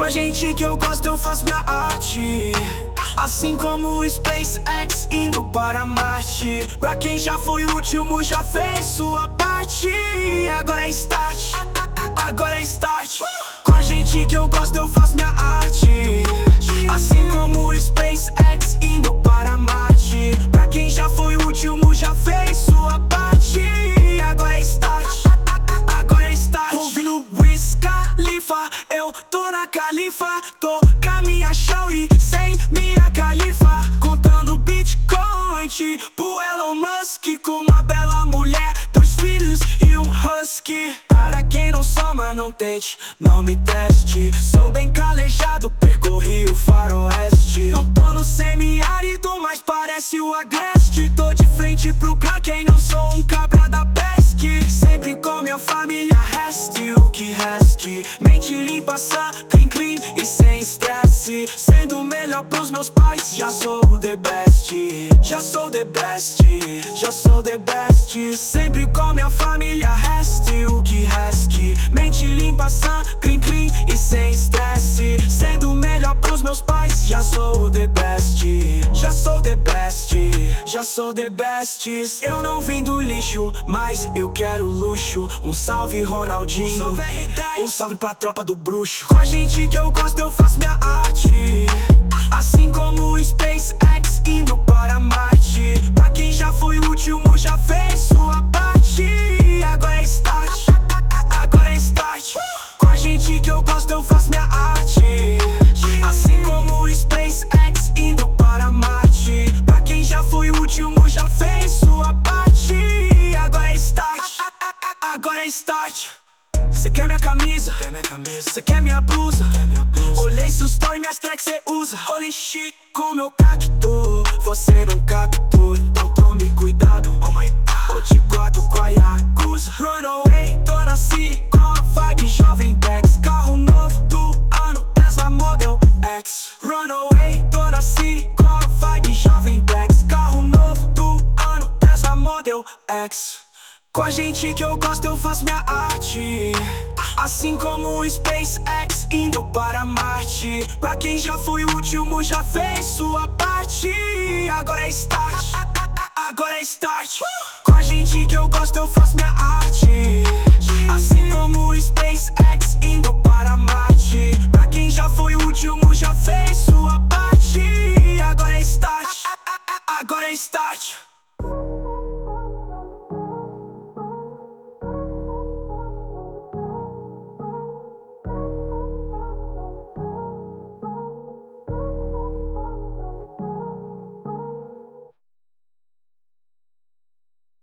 a gente que eu gosto eu faço minha arte. Assim como o SpaceX indo para Marte. Pra quem já foi o último já fez sua parte. Agora é start, agora é start. Com a gente que eu gosto eu faço minha arte. Assim como o SpaceX indo para Marte. Pra quem já foi o último já fez sua parte. Agora é start, agora é start. Ouvindo Wiz Khalifa, eu tô na Califa. Tô com a minha show e sem minha califa. Contando Bitcoin tipo Elon Musk. Com uma bela mulher, 2 filhos e um husky. Para quem não soma, não tente, não me teste. Sou bem calejado, percorri o faroeste. Não tô no semiárido, mas parece o Agreste. Tô de frente pro quem não sou um cabra da pesque. Sempre com minha família, reste o que reste. Mente limpa, sã, clean, clean e sem estresse. Sendo melhor pros meus pais, já sou the best. Já sou the best, já sou the best. Sempre com minha família, reste o que reste. Mente limpa, sã, clean, clean e sem estresse. Sendo melhor pros meus pais, já sou the best. Já sou the best, já sou the best. Eu não vim do lixo, mas eu quero luxo. Um salve Ronaldinho, um salve pra tropa do bruxo. Com a gente que eu gosto eu faço minha arte. Assim como o SpaceX indo para Marte. Pra quem já foi o último já fez sua parte. Agora é start, agora é start. Com a gente que eu gosto eu faço minha arte. Assim como o SpaceX indo para Marte. Pra quem já foi o último já fez sua parte. Agora é start, agora é start. Cê quer minha camisa? Cê quer minha blusa? Olhei seus stories, minhas tracks cê usa. Holy shit, com meu cacto você não captou, então tome cuidado. Oh my God, eu te guardo com a Yakuza. Runaway, tô na City com a vibe Jovem Dex. Carro novo do ano, Tesla Model X. Runaway, tô na City com a vibe Jovem Dex. Carro novo do ano, Tesla Model X. Com a gente que eu gosto eu faço minha arte. Assim como o SpaceX indo para Marte. Pra quem já foi o último já fez sua parte. Agora é start, agora é start. Com a gente que eu gosto eu faço minha arte. Assim como o SpaceX indo para Marte. Pra quem já foi o último já fez